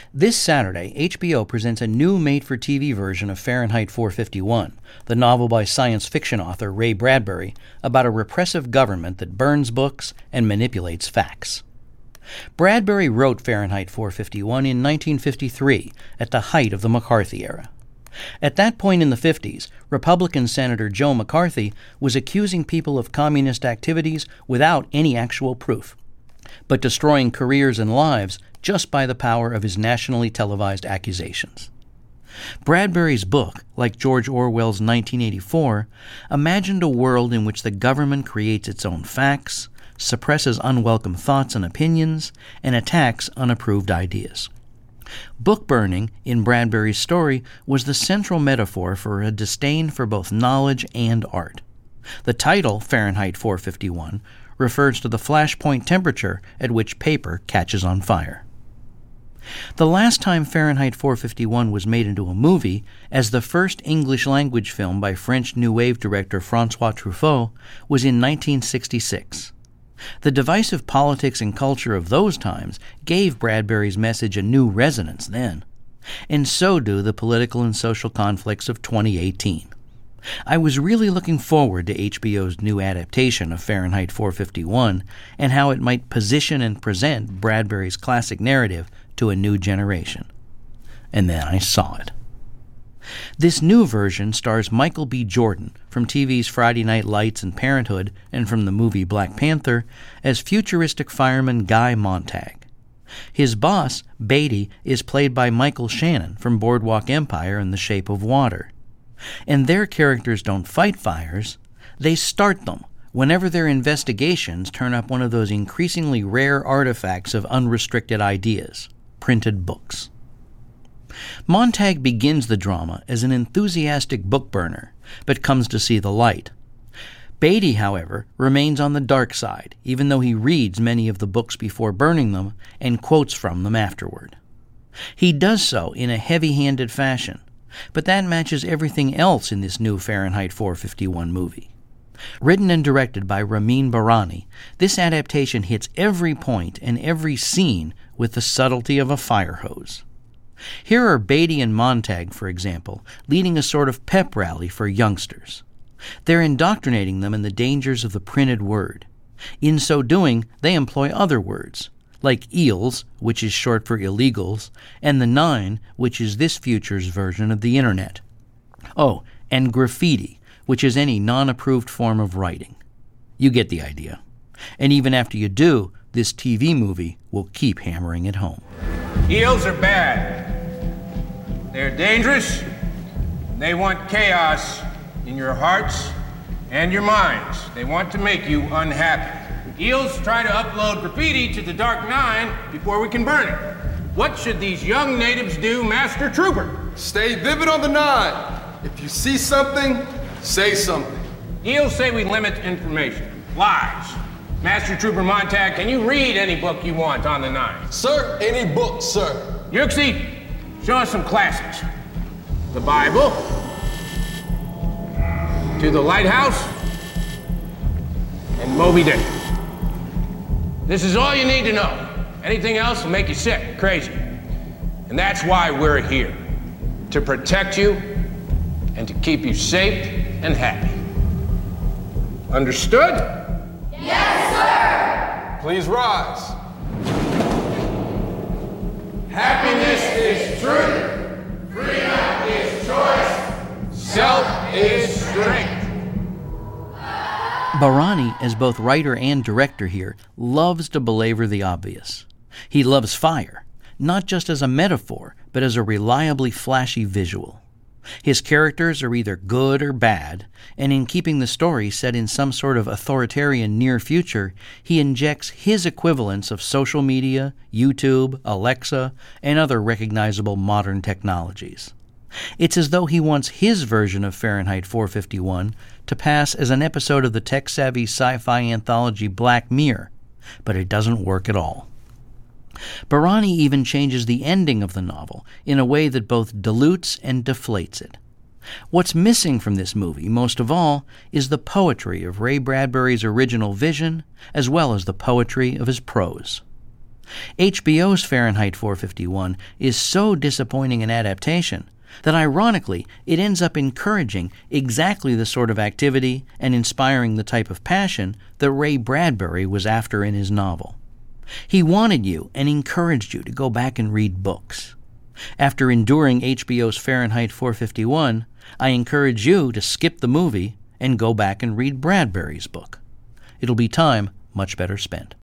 This Saturday, HBO presents a new made-for-TV version of Fahrenheit 451, the novel by science fiction author Ray Bradbury about a repressive government that burns books and manipulates facts. Bradbury wrote Fahrenheit 451 in 1953, at the height of the McCarthy era. At that point in the 50s, Republican Senator Joe McCarthy was accusing people of communist activities without any actual proof, but destroying careers and lives just by the power of his nationally televised accusations. Bradbury's book, like George Orwell's 1984, imagined a world in which the government creates its own facts, suppresses unwelcome thoughts and opinions, and attacks unapproved ideas. Book burning, in Bradbury's story, was the central metaphor for a disdain for both knowledge and art. The title, Fahrenheit 451, refers to the flashpoint temperature at which paper catches on fire. The last time Fahrenheit 451 was made into a movie, as the first English-language film by French New Wave director François Truffaut, was in 1966. The divisive politics and culture of those times gave Bradbury's message a new resonance then, and so do the political and social conflicts of 2018. I was really looking forward to HBO's new adaptation of Fahrenheit 451 and how it might position and present Bradbury's classic narrative to a new generation. And then I saw it. This new version stars Michael B. Jordan from TV's Friday Night Lights and Parenthood and from the movie Black Panther as futuristic fireman Guy Montag. His boss, Beatty, is played by Michael Shannon from Boardwalk Empire and The Shape of Water. And their characters don't fight fires, they start them whenever their investigations turn up one of those increasingly rare artifacts of unrestricted ideas, printed books. Montag begins the drama as an enthusiastic book burner, but comes to see the light. Beatty, however, remains on the dark side, even though he reads many of the books before burning them and quotes from them afterward. He does so in a heavy-handed fashion, but that matches everything else in this new Fahrenheit 451 movie. Written and directed by Ramin Bahrani, this adaptation hits every point and every scene with the subtlety of a fire hose. Here are Beatty and Montag, for example, leading a sort of pep rally for youngsters. They're indoctrinating them in the dangers of the printed word. In so doing, they employ other words, like eels, which is short for illegals, and the nine, which is this future's version of the Internet. Oh, and graffiti, which is any non-approved form of writing. You get the idea. And even after you do, this TV movie will keep hammering it home. Eels are bad. They're dangerous. They want chaos in your hearts and your minds. They want to make you unhappy. Eels try to upload graffiti to the Dark Nine before we can burn it. What should these young natives do, Master Trooper? Stay vivid on the nine. If you see something, say something. Eels say we limit information. Lies. Master Trooper Montag, can you read any book you want on the nine? Sir, any book, sir. Yuxi, show us some classics. The Bible. To the Lighthouse. And Moby Dick. This is all you need to know. Anything else will make you sick, crazy. And that's why we're here. To protect you and to keep you safe and happy. Understood? Yes, sir! Please rise. Happiness is truth. Freedom is choice. Self is strength. Bahrani, as both writer and director here, loves to belabor the obvious. He loves fire, not just as a metaphor, but as a reliably flashy visual. His characters are either good or bad, and in keeping the story set in some sort of authoritarian near future, he injects his equivalents of social media, YouTube, Alexa, and other recognizable modern technologies. It's as though he wants his version of Fahrenheit 451 to pass as an episode of the tech-savvy sci-fi anthology Black Mirror, but it doesn't work at all. Bahrani even changes the ending of the novel in a way that both dilutes and deflates it. What's missing from this movie, most of all, is the poetry of Ray Bradbury's original vision, as well as the poetry of his prose. HBO's Fahrenheit 451 is so disappointing an adaptation that ironically it ends up encouraging exactly the sort of activity and inspiring the type of passion that Ray Bradbury was after in his novel. He wanted you and encouraged you to go back and read books. After enduring HBO's Fahrenheit 451, I encourage you to skip the movie and go back and read Bradbury's book. It'll be time much better spent.